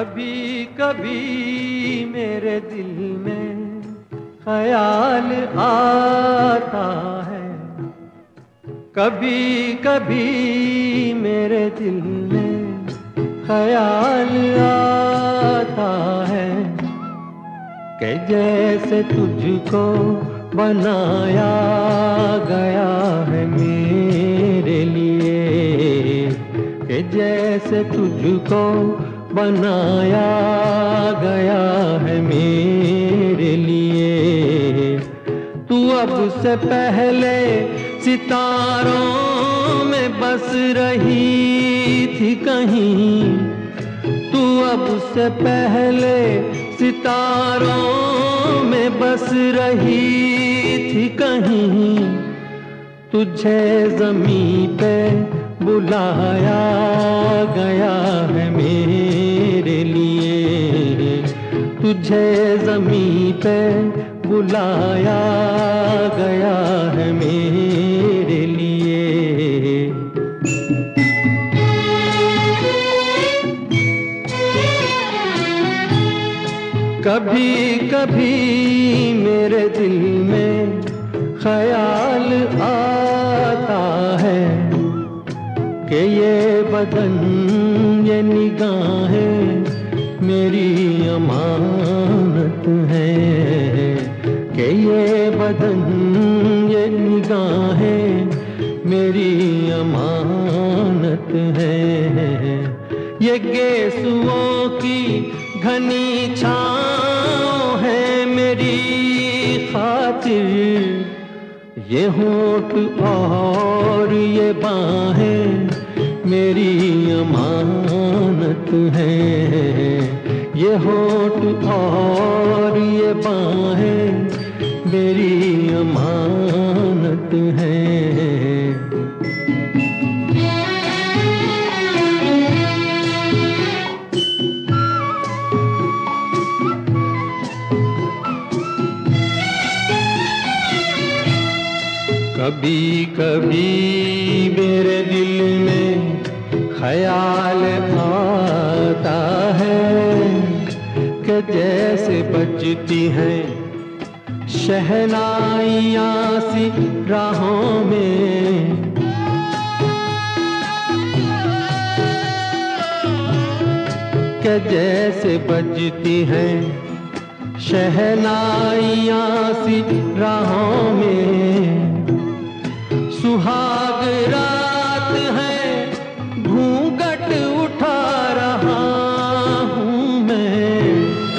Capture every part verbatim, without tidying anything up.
कभी कभी मेरे दिल में ख्याल आता है, कभी कभी मेरे दिल में ख्याल आता है कि जैसे तुझको बनाया गया है मेरे लिए, कि जैसे तुझको बनाया गया है मेरे लिए। तू अब से पहले सितारों में बस रही थी कहीं, तू अब से पहले सितारों में बस रही थी कहीं। तुझे ज़मीं पे बुलाया गया है मेरे लिए, तुझे ज़मीं पे बुलाया गया है मेरे लिए। कभी कभी मेरे दिल में ख्याल आता है कि ये बदन ये निगाहें मेरी अमानत है, कि ये बदन ये निगाहें मेरी अमानत है। ये गेसुओं की घनी छाँव है मेरी खातिर, ये होठ और ये बाहें मेरी अमानत है। ये होठ और ये बाहें मेरी अमानत है। कभी कभी मेरे दिल में ख्याल आता है कि जैसे बजती हैं शहनाइयाँ सी राहों में, कि जैसे बजती हैं शहनाइयाँ सी राहों में। सुहाग रात है घूंघट उठा रहा हूँ मैं,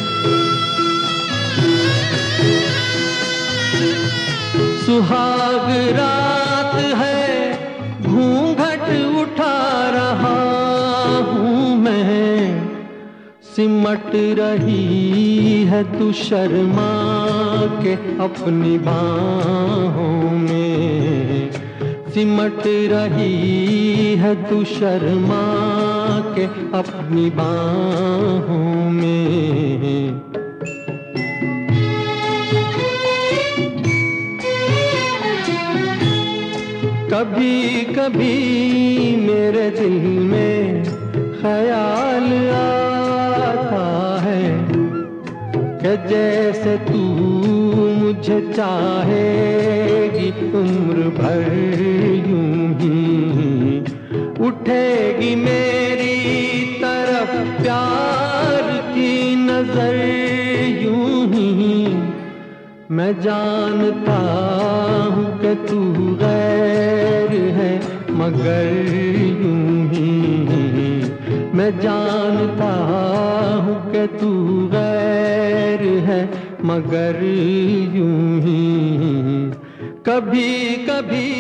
सुहाग रात है घूंघट उठा रहा हूँ मैं। सिमट रही है तू शर्मा के अपनी बाहों में, सिमट रही है तू शर्मा के अपनी बाहों में। कभी कभी मेरे दिल में ख्याल आता है कि जैसे तू मुझे चाहेगी उम्र भर यूं ही, उठेगी मेरी तरफ प्यार की नजर यूं ही। मैं जानता हूँ कि तू गैर है मगर यूं ही, मैं जानता हूँ कि तू गैर है मगर यूं ही। कभी कभी